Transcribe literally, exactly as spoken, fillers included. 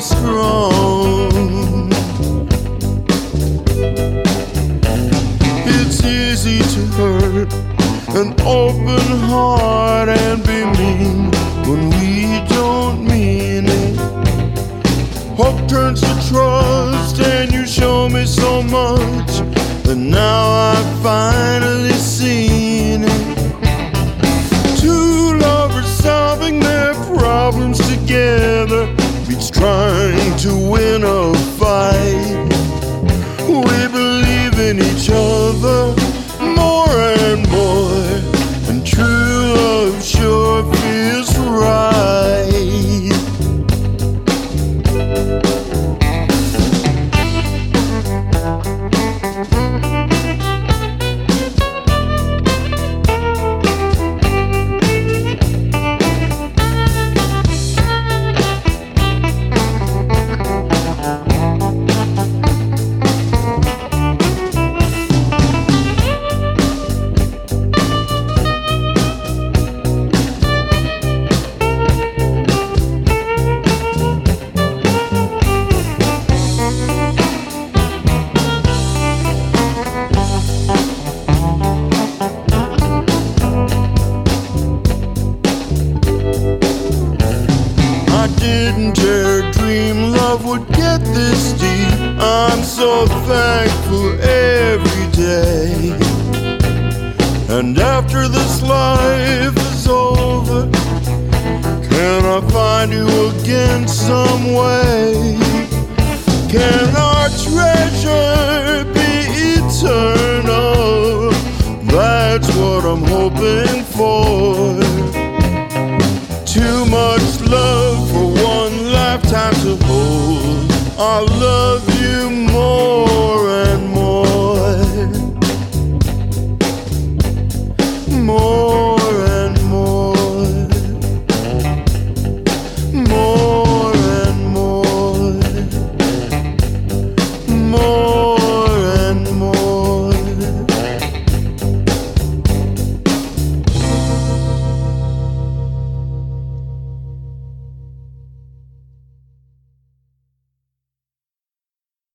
strong. It's easy to hurt an open heart and be mean when we don't mean it. Hope turns to trust and you show me so much, but now I've finally seen it. Two lovers solving their problems together beats trying to win a fight. We believe in each other more and more, and true love sure feels right. I didn't dare dream love would get this deep. I'm so thankful every day. And after this life is over, can I find you again some way? Can our treasure be eternal? That's what I'm hoping for. Too much love for one lifetime to hold. I love you more.